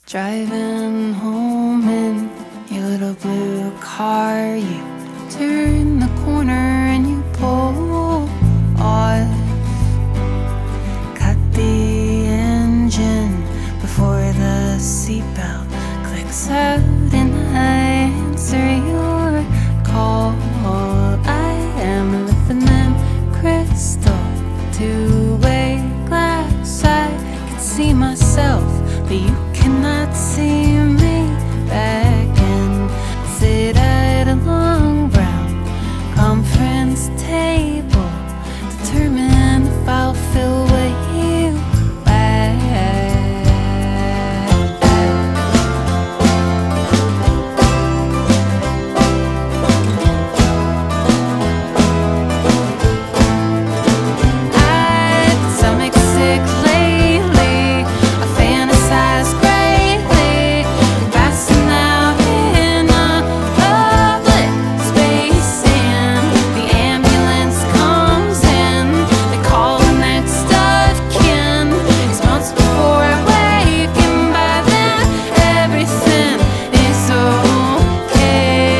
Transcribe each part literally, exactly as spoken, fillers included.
Driving home in your little blue car, you turn the corner and you pull off. Cut the engine before the seatbelt clicks out, and I answer your call. I am living in crystal, two-way glass. I can see myself, but you cannot see me. Back and sit at a long brown conference table, determine if I'll fill with you back. I'd stomach sick lately, I fantasize greatly, passing out in a public space, and the ambulance comes in. They call the next of kin. It's months before I wake, and by then everything is okay.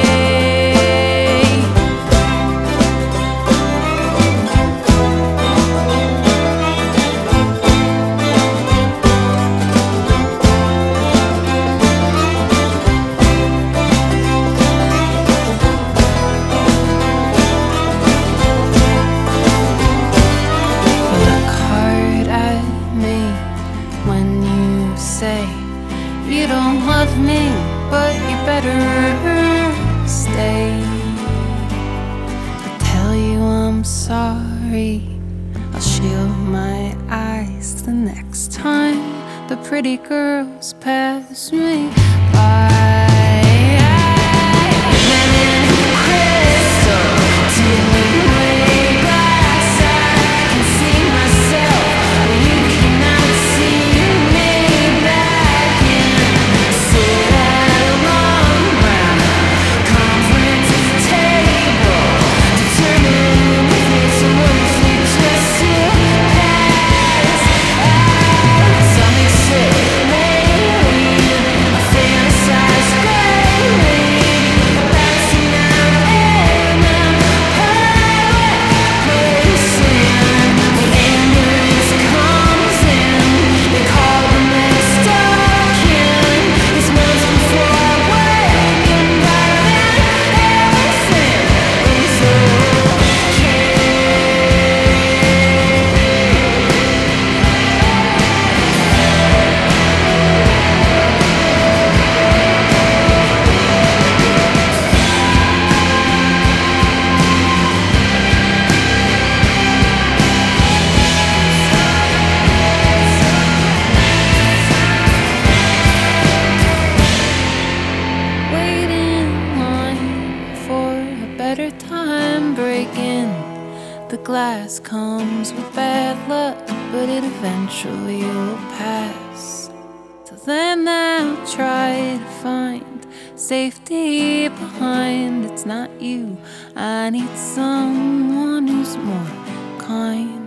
Look hard at me when you say you don't love me, but you better stay. I'll tell you I'm sorry, I'll shield my eyes the next time the pretty girls pass me by. Better time breaking the glass comes with bad luck, but it eventually will pass. Till then I'll try to find safety behind. It's not you, I need someone who's more kind.